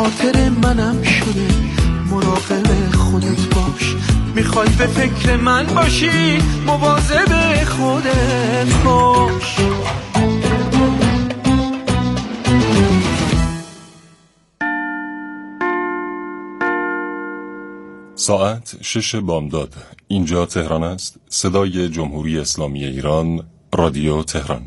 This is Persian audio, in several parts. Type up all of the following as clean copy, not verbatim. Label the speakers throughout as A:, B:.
A: خاطر منم شده، مراقب خودت باش. میخوای به فکر من باشی، مواظب خودت باش.
B: ساعت 6 بامداد. اینجا تهران است. صدای جمهوری اسلامی ایران، رادیو تهران.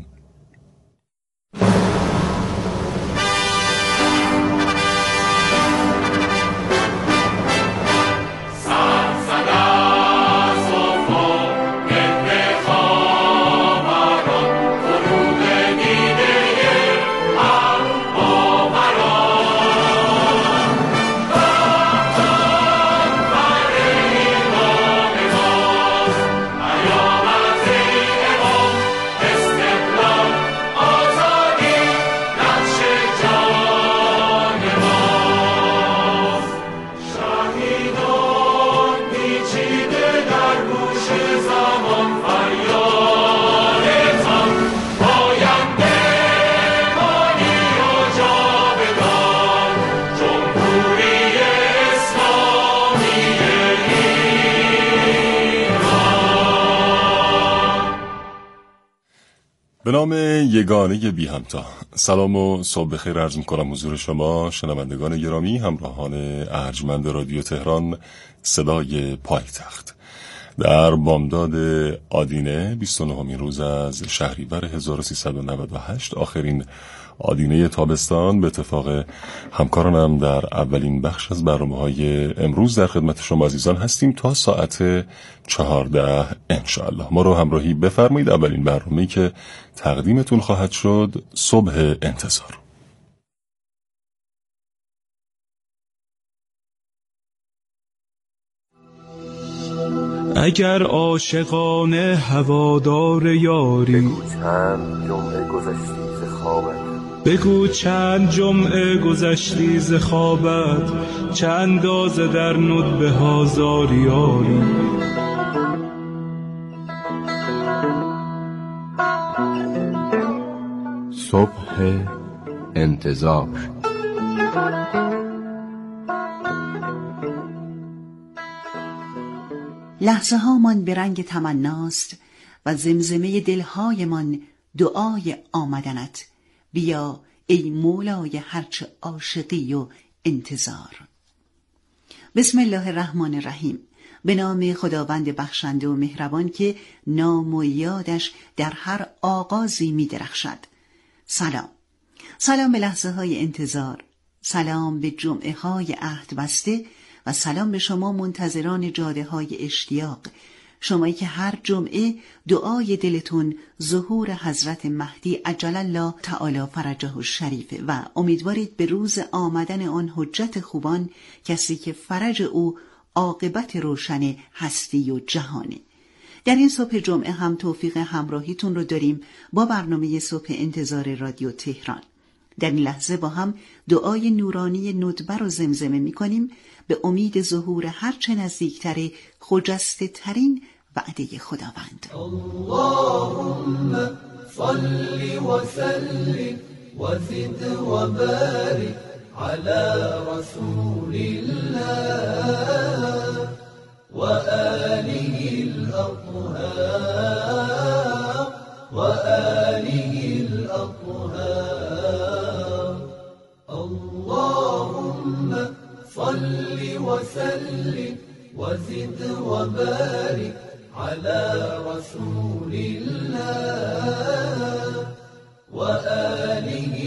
B: به نام یگانه بی همتا، سلام و صبح بخیر عرض می‌کنم حضور شما شنوندگان گرامی، همراهان ارجمند رادیو تهران، صدای پایتخت. در بامداد آدینه 29مین روز از شهریور 1398، آخرین آدینه تابستان، به اتفاق همکارانم در اولین بخش از برنامه‌های امروز در خدمت شما عزیزان هستیم تا ساعت 14 انشاءالله. ما رو همراهی بفرمایید. اولین برنامه‌ای که تقدیمتون خواهد شد صبح انتظار.
C: اگر عاشقانه هوادار یاری، بگو چند جمعه گذشتی ز خوابت، چه اندازه در ندبه ها زاری آری.
D: صبح انتظار.
E: لحظه هامان به رنگ تمناست و زمزمه دلهایمان دعای آمدنت. بیا ای مولای هرچه عاشقی و انتظار. بسم الله الرحمن الرحیم. به نام خداوند بخشنده و مهربان که نام و یادش در هر آغازی می درخشد. سلام. سلام به لحظه های انتظار، سلام به جمعه های عهد بسته و سلام به شما منتظران جاده های اشتیاق، شمایی که هر جمعه دعای دلتون ظهور حضرت مهدی عجل الله تعالی فرجه الشریفه و امیدوارید به روز آمدن آن حجت خوبان، کسی که فرج او عاقبت روشن هستی و جهانه. در این صبح جمعه هم توفیق همراهیتون رو داریم با برنامه صبح انتظار رادیو تهران. در این لحظه با هم دعای نورانی ندبه رو زمزمه می کنیم به امید ظهور هرچه نزدیکتر خجسته ترین وعده خداوند.
A: اللهم صل وسلم وزد وبارك على رسول الله وآله الأطهار وآله الأطهار. اللهم صل وسلم وزد وبارك على رسول الله وآله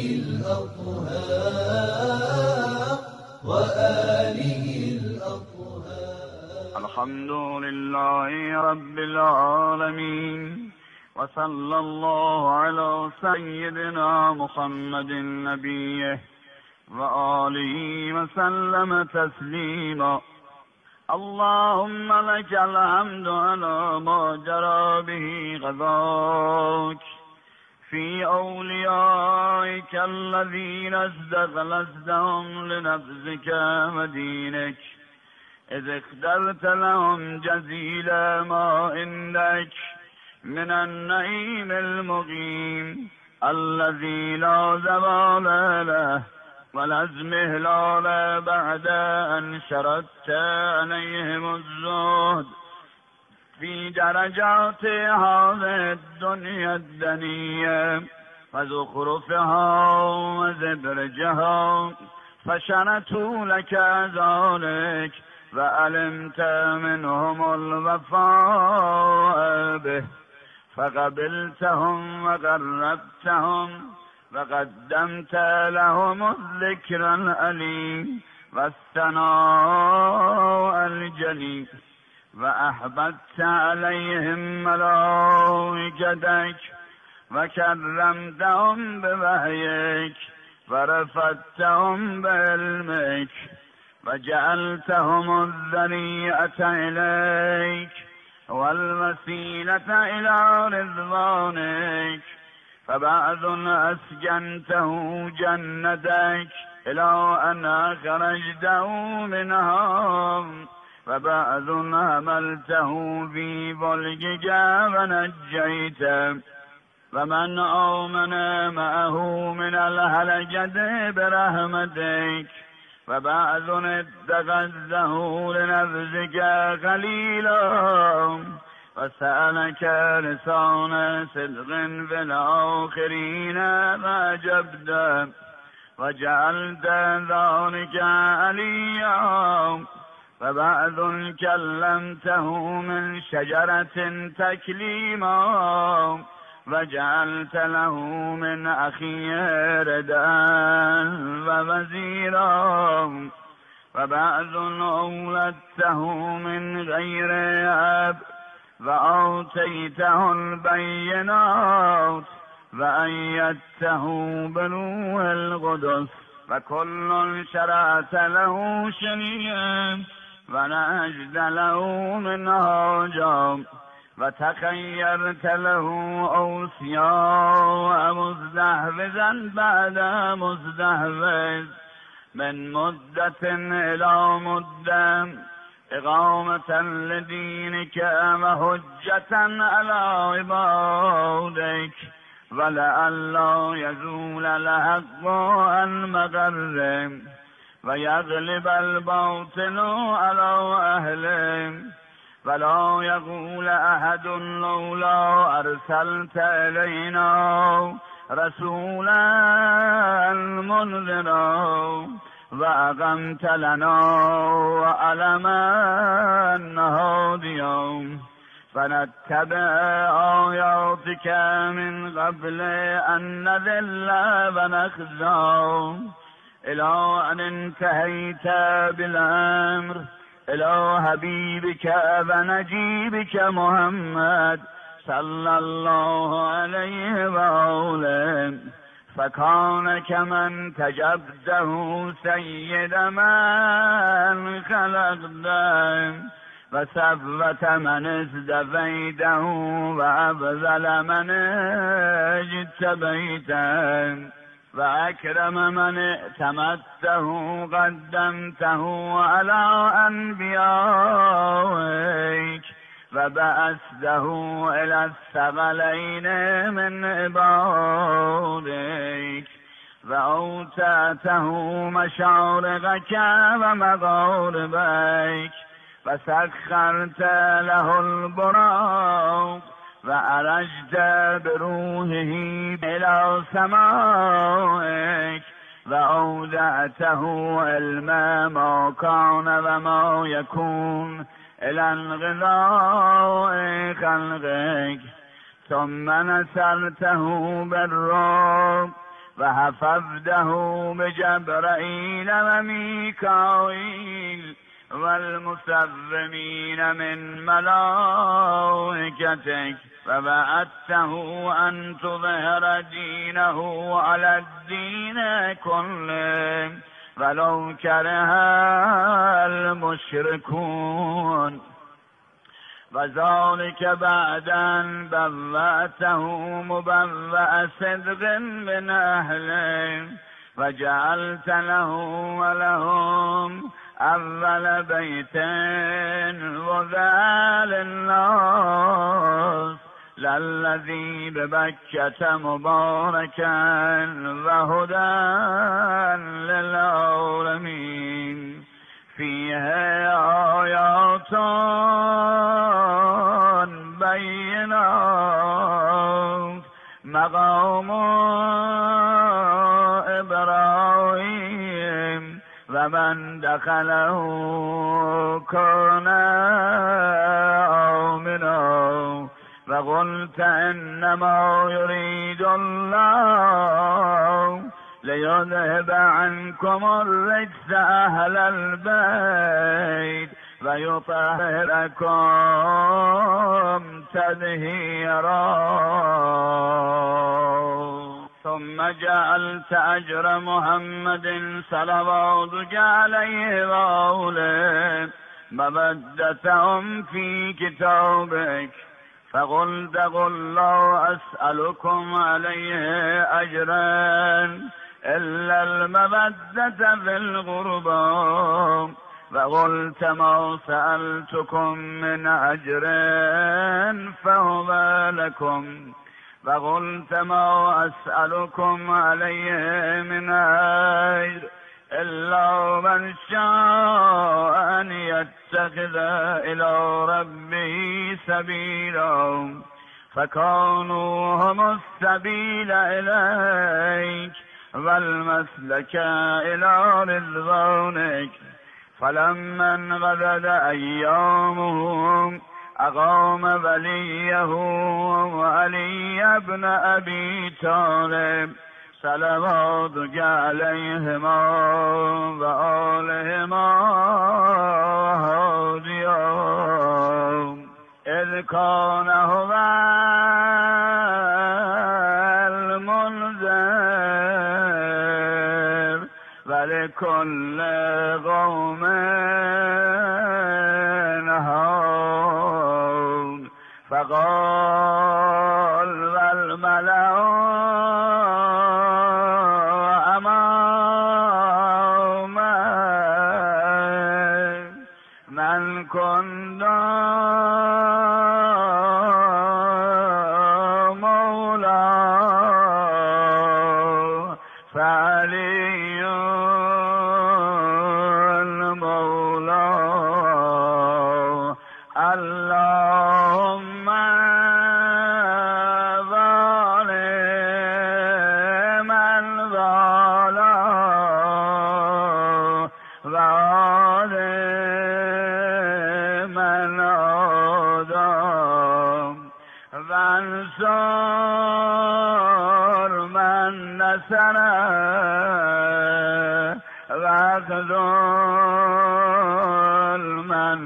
A: الأطهار وآله الأطهار.
F: الحمد لله رب العالمين وصلى الله على سيدنا محمد نبيه وآله وسلم تسليما. اللهم لك الحمد على ما جرى به قضاك في أوليائك الذين استغلزتهم لنفسك ودينك، إذ اخترت لهم جزيل ما عندك من النعيم المقيم الذي لا زوال له ولازم هلال بعد أن شردت عليهم الزهد في درجات هذه الدنيا الدنية وزخرفها وزبرجها فشرتوا لك ذلك وعلمت منهم الوفاء به فقبلتهم وقربتهم وقدمت لهم الذكر الأليم والثناء الجليل وأحببت عليهم ملائكتك وكرمتهم بوحيك ورفعتهم بعلمك وجعلتهم الذريعة إليك والوسيلة إلى رضوانك فبعض أسكنته جنتك إلى أن أخرجته منها وبعض حملته في فلكك ونجيته ومن آمن معه من الهلكة برحمتك وبعض اتخذه لنفسك خليلا وسألك لسان صدق في الآخرين فأجبته وجعلت ذلك عليا وبعض كلمته من شجرة تكليما وجعلت له من أخيه ردا ووزيرا وبعض أولدته من غير أب وآتيته البينات وأيدته بروح القدس وكل شرعت له شريعا ونجد له منهاجا وتخيرت له أوصياء مزدحفزا بعد مزدحفز من مدة إلى مدة إقامة لدينك وحجة على عبادك ولئلا يزول الحق عن مقره ويغلب الباطل على أهله ولا يقول أحد لولا أرسلت إلينا رسولا منذرا وأقمت لنا وألما هاديا فنتبع آياتك من قبل أن نذل ونخزى إلى أن انتهيت بالأمر إلى حبيبك ونجيبك محمد صلى الله عليه وآله فكان كمن تجبده سيد من خلقته وسفة من ازدفيته وأفضل من اجتبيته وأكرم من ائتمته قدمته على أنبيائك وبعثته إلى الثقلين من عبادك وأوتاته مشارقك ومغاربك وسخرت له البراق وأرجت بروحه إلى سمائك وأودعته علم ما كان وما يكون إلى انقضاء خلقك ثم نصرته بالرعب وحفظته بجبرائيل وميكائيل والمسرمين من ملائكتك فبعثته أن تظهر دينه على الدين كله ولو كره المشركون وذلك بعد أن بوأته مبوأ صدق من أهله وجعلت له ولهم أول بيت وذا للناس للذی ببکة مبارکا و هدى للعالمین فیه آیات بینات مقام ابراهیم و من دخله کان آمنا و قلت انما یرید الله لیذهب عنکم الرجس اهل البیت و یطهرکم تطهیرا ثم جعلت اجر محمد صلواتک علیه و آله مودتهم فی کتابک فقلت قل لا اسألكم علیه اجرا الا المودة فی القربى وقلت ما سألتكم من أجر فهو لكم وقلت ما أسألكم عليه من أجر إلا من شاء أن يتخذ إلى ربه سبيلا فكانوا هم السبيل إليك والمسلك إلى رضوانك فلما انقضت أيامهم أقام وليه وعلي بن أبي طالب صلواتك عليهما وآلهما هاديا إذ كان هو المنذر ولكل قوم هاد فقال والملأ أمامه من كنت مولاه فعلي المولى اللهم ظالما ظلام وعادما عادم وانصر من نصره واخذل من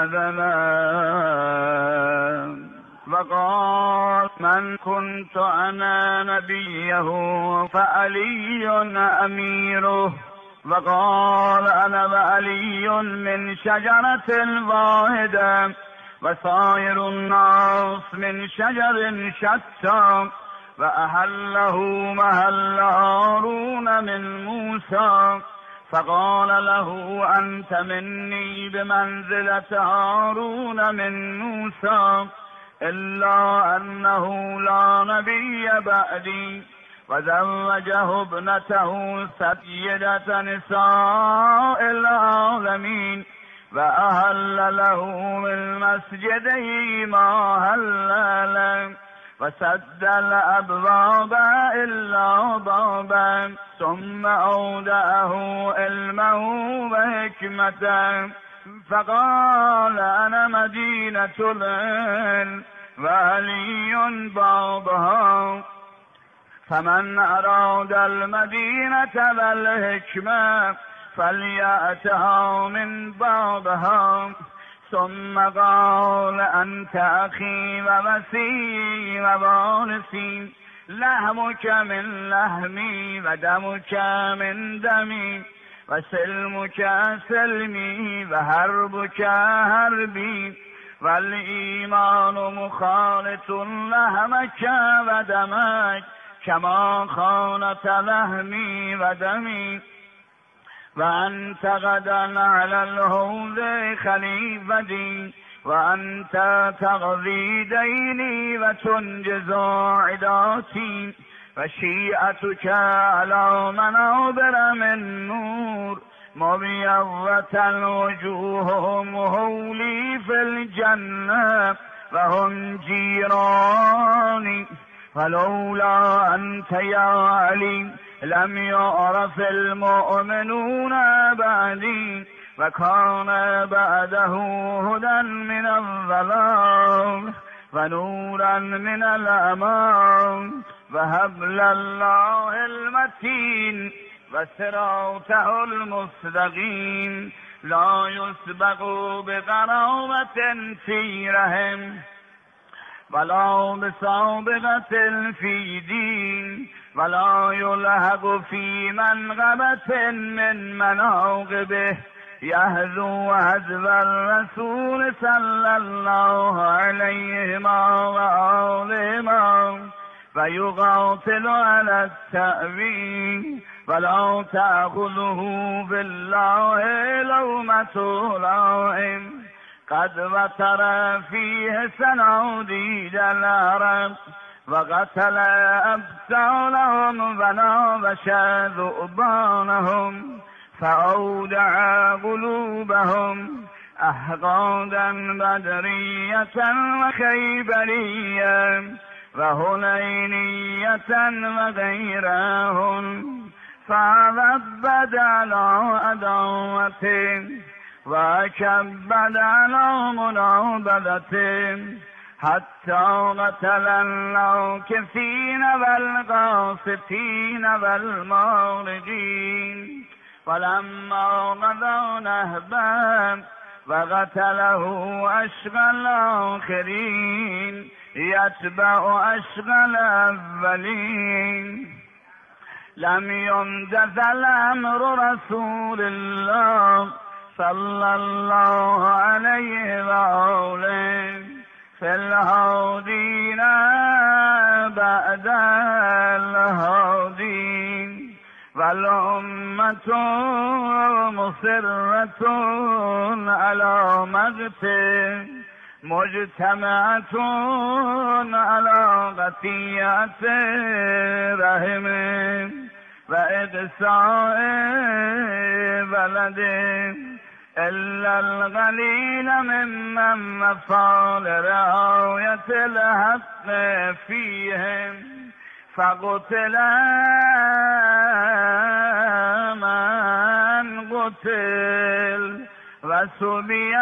F: خذله وقال من كنت أنا نبيه فعلي أميره وقال أنا وعلي من شجرة واحدة وسائر الناس من شجر شتى وأحله محل هارون من موسى فقال له أنت مني بمنزلة هارون من موسى إلا أنه لا نبي بعدي وزوجه ابنته سيدة نساء العالمين وأهل له من مسجده ما هل له وسد الأبواب إلا بابا ثم أودعه علمه وحكمته فقال أنا مدينة العلم وعلي بابها فمن أراد المدينة والحكمة فليأتها من بابها ثم قال أنت أخي ووسيي ووارثي لحمك من لحمي ودمك من دمي وسلمك سلمي وحربك حربي والإيمان مخالط لحمك ودمك كما خانت لحمي ودمي وأنت غدا على الحوض خليفتي وأنت تقضي ديني وتنجز عداتي وشيعتك على منابر من نور مبيضة وجوههم هولي في الجنة وهم جيراني فلولا أنت يا علي لم يعرف المؤمنون بعدي وكان بعده هدى من الظلام ونورا من الأمان وهبل الله المتين وصراطه المستقيم لا يسبق بقرابة في رحم ولا بسابقة في دين ولا يلحق في منقبة من مناقبه يهذو هذب الرسول صلى الله عليه وآله ويقاتل على التأويل ولا تأخذه بالله لومة لائم قد وتر فيه سناديد العرب وقتل أبطالهم ونابش ذؤبانهم فأودع قلوبهم أحقادا بدرية وخيبرية وهنينية وغيرهن فذبد على عداوته وكبد على منابذته حتى قتل الناكثين والقاسطين والمارقين ولما قضى نهبا وقتله أشقى الآخرين يتبع أشقى الأولين لم يمتثل أمر رسول الله صلى الله عليه وآله في الهادين بعد الهادين والأمة مصرة على مقته مجتمعة على قطيعة رحم وإقصاء بلد إلا القليل ممن وفى لرعاية الحق فيهم فقتل من قتل وسبي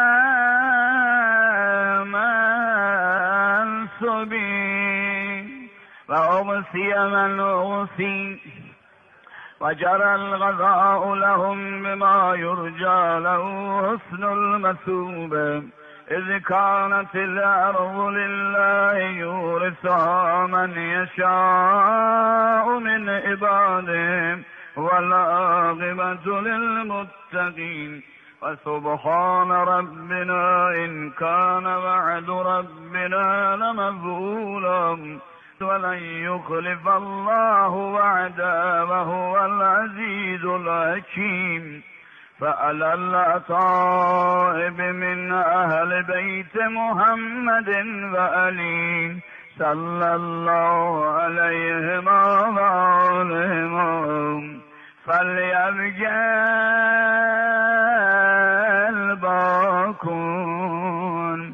F: من سبي وأغسي من أغسي وجرى الغذاء لهم بما يرجى له حسن المثوبة إذ كانت الأرض لله يورثها من يشاء من عباده والعاقبة للمتقين وسبحان ربنا إن كان وعد ربنا لمفعولا ولن يخلف الله وعده وهو العزيز الحكيم فعلى الأطائب من أهل بيت محمد وآله صلى الله عليهم وآلهم فليبقى الباكون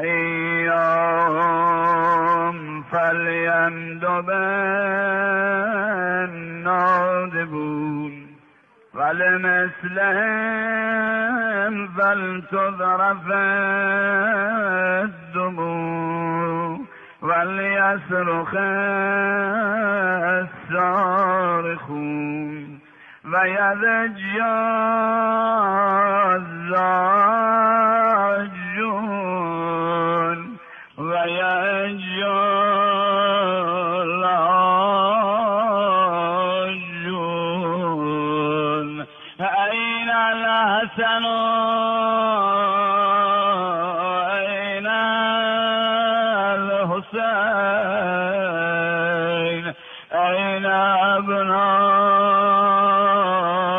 F: فإياهم فليندب النادبون ولمثلهم فلتذرف الدموع وليصرخ الصارخون ويضج الزاجون ويهج اللاجون أين الحسن أين الحسين أين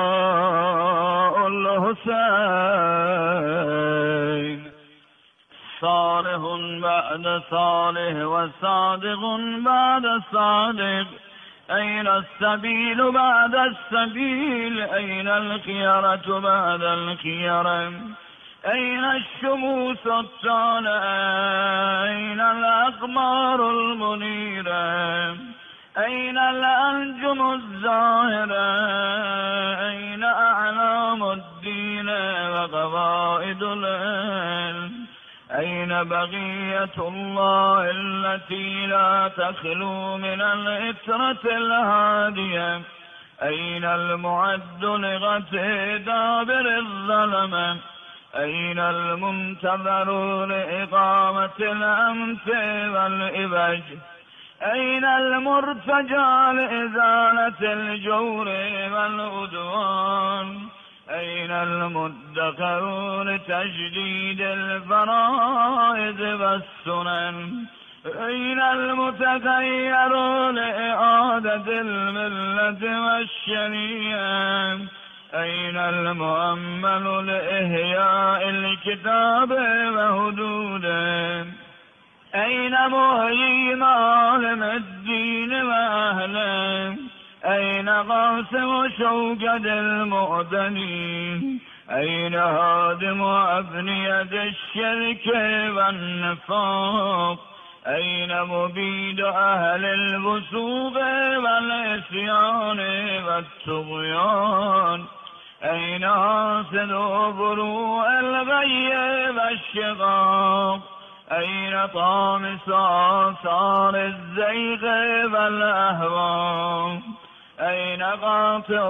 F: أبناء الحسين صالح بعد صالح وصادق بعد صادق. أين السبيل بعد السبيل؟ أين الخيرة بعد الخيرة؟ أين الشموس الطالعة؟ أين الأقمار المنيرة؟ أين الأنجم الزاهرة؟ أين أعلام الدين وقواعد العلم؟ أين بقية الله التي لا تخلو من الإثرة الهادية؟ أين المعد لغة دابر الظلمة؟ أين المنتظر لإقامة الأمس والإبج؟ أين المرتجى لإزالة الجور والعدوان؟ أين المدخر لتجديد الفرائض والسنن؟ أين المتغير لإعادة الملة والشريعة؟ أين المؤمل لإحياء الكتاب وحدوده؟ أين محيي معالم الدين وأهله؟ أين قاسم شوكة المؤذنين؟ أين هادم أبنية الشرك والنفاق؟ أين مبيد أهل الفسوق والعصيان والطغيان؟ أين حاسد فروع الغي والشقاق؟ أين طامس آثار الزيغ والأهواء؟ أين قاطع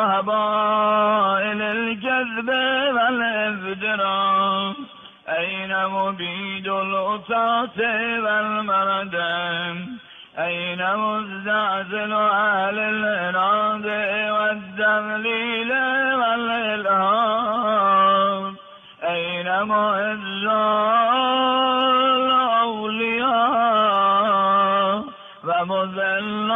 F: هبائل الجذب والإفدراء؟ أين مبيد الأساس والمردم؟ أين مزعزل أهل الإراد والتذليل والإلهام؟ أين معز الأولياء ومذل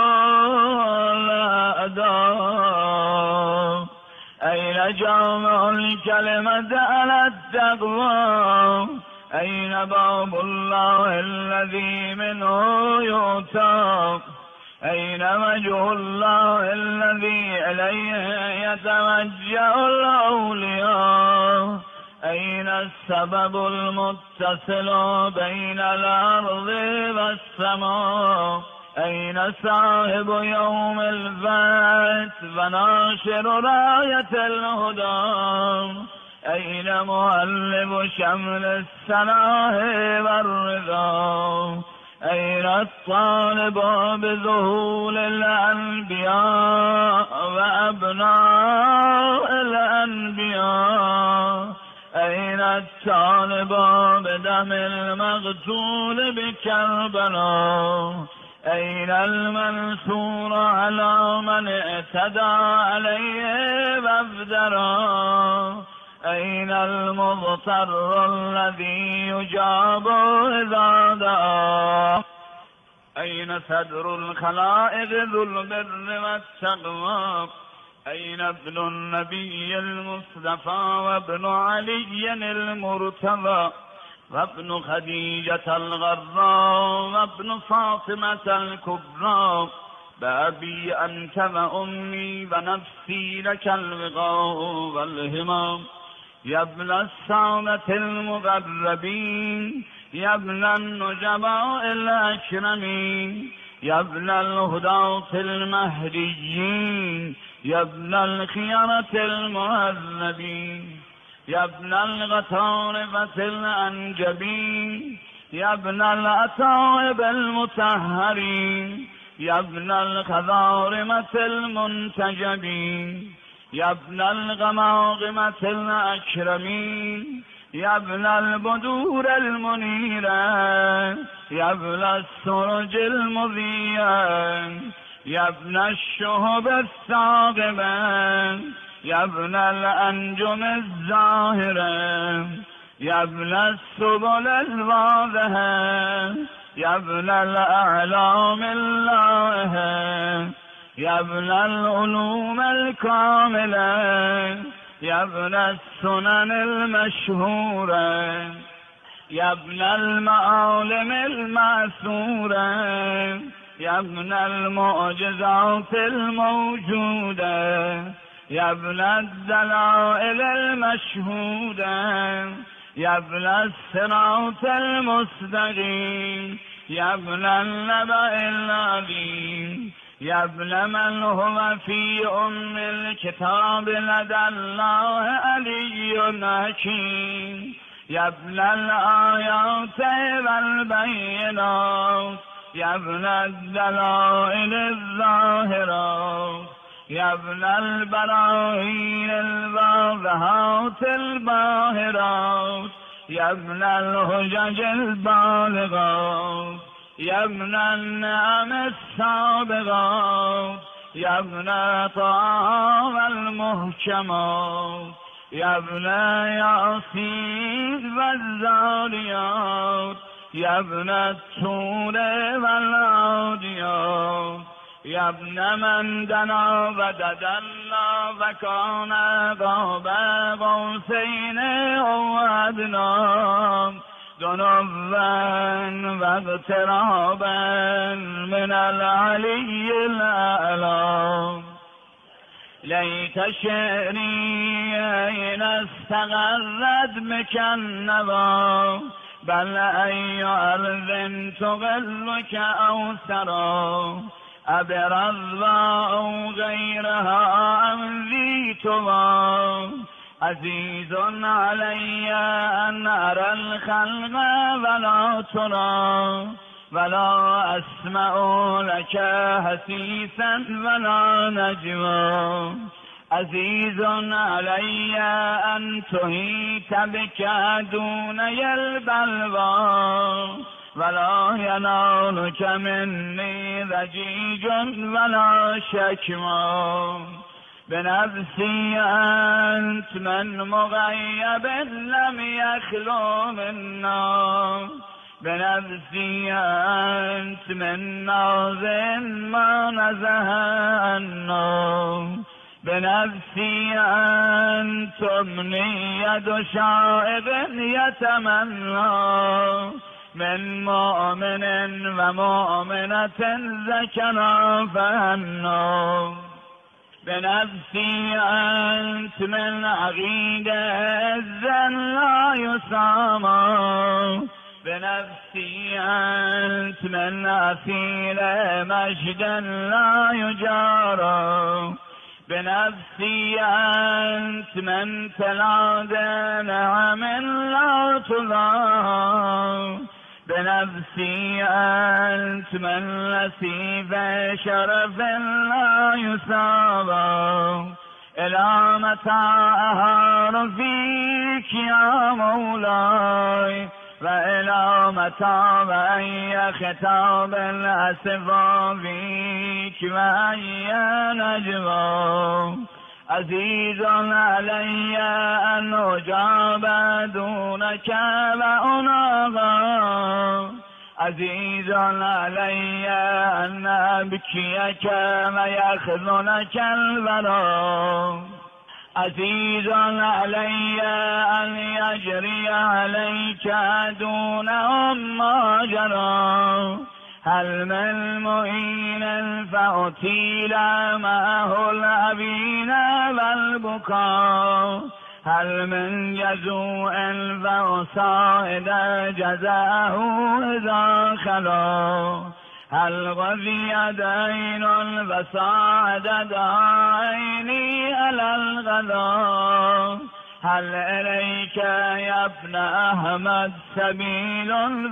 F: الأعداء؟ أين جامع الكلمة على التقوى؟ أين باب الله الذي منه يؤتى؟ أين وجه الله الذي إليه يتوجه الأولياء؟ أين السبب المتصل بين الأرض والسماء؟ أين صاحب يوم البعث وناشر راية الهدى؟ أين مؤلف شمل السلام والرضا؟ أين الطالب بظهور الأنبياء وأبناء الأنبياء؟ أين الطالب بدم المقتول بكربلاء؟ أين المنصور على من اعتدى عليه وافدرى؟ أين المضطر الذي يجاب إذا دعا؟ أين صدر الخلائق ذو البر والتقوى؟ أين ابن النبي المصطفى وابن علي المرتضى وابن خديجة الغراء وابن فاطمة الكبرى؟ بأبي أنت وأمي ونفسي لك الوغاء والهمام. يا ابن السادة المقربين، يا ابن النجباء الأكرمين، يا ابن الهداة المهديين، يا ابن الخيرة المهذبين، يا ابن الغطارفة الأنجبين، يا ابن الأتائب المطهرين، يا ابن الخضارمة المنتجبين، يا ابن الغماغمة الأكرمين، يا ابن البدور المنيرة، يا ابن السرج المضيئة، يا ابن الشهب الثاقبة، يا ابن الأنجم الزاهرة، يا ابن السبل الواضحة، يا ابن الأعلام اللاهة، يا ابن العلوم الكاملة، يا ابن السنن المشهورة، يا ابن المعالم المأثورة يا ابن المعجزات الموجودة يا ابن الدلائل المشهودة يا ابن الصراط المستقيم يا ابن النبأ العظيم يا ابن من هو في أم الكتاب لدى الله علي حكيم يا ابن الآيات والبينات يا ابن الدلائل الظاهرات يا ابن البراهين الواضحات الباهرات يا ابن الحجج البالغات يا ابن النعم السابغات يا ابن طه المحكمات يا ابن ياسين والذاريات يا ابن الطور والعاديات يا ابن من دنا وددنا وكان قاب قوسين او ادنى دنوا واقترابا من العلي الاعلى ليت شعري اين استغرد مكنبا بل اي ارض تغلك او سرا ابرض او غيرها ام ذي توا عزيز علي ان ارى الخلق ولا ترى ولا اسمع لك حسيسا ولا نجوى عزيز علي ان تهيت بك دوني البلوى ولا ينالك مني ضجيج ولا شكوى بنفسي أنت من مغيب لم يخلو منا بنفسي أنت من ناز ما نزه عنا بنفسي أنت أمنية شائب يتمنى من مؤمن ومؤمنة ذكرا فهنا بنفسي أنت من عقيد الذن لا يسامى بنفسي أنت من أصيل مجد لا يجارى بنفسي أنت من تلاد نعم لا تضاع بنفسي أنت من نسيب شرف لا يسابى إلى متى أهار فيك يا مولاي وإلى متى وأي خطاب أسفى فيك وأي نجوى عزيز علي أن أجاب دونك وأناغى عزيز علي أن أبكيك ويخذلك البراء عزيز علي أن يجري عليك دونهم ما جرى هل من معين فأطيل معه الأبين والبكاء هل من جزوء فأصائد جزاه إذا خلا هل غذي دين فصاعد عيني على الغلا هل إليك يا ابن أحمد سبيل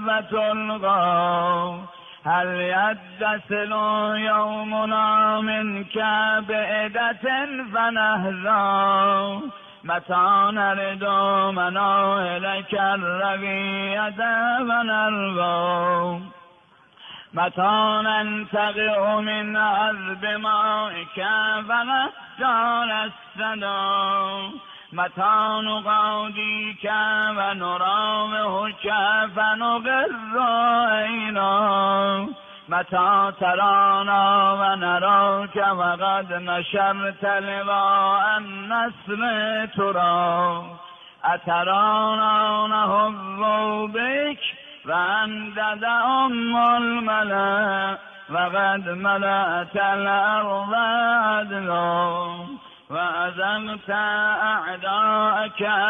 F: فتلقى هل يدسل يومنا منك بإدة فنهزى متى نرد مناهلك الربية فنرضى متى ننتقع من عذب مائك فنختار السدى متى نقاضيك ونراوهك فنغر عينا متى ترانا ونراك وقد نشرت لواء النسر ترى أترانا نهض بك وأندد أم الملأ وقد ملأت الأرض عدلا وأذقت أعداءك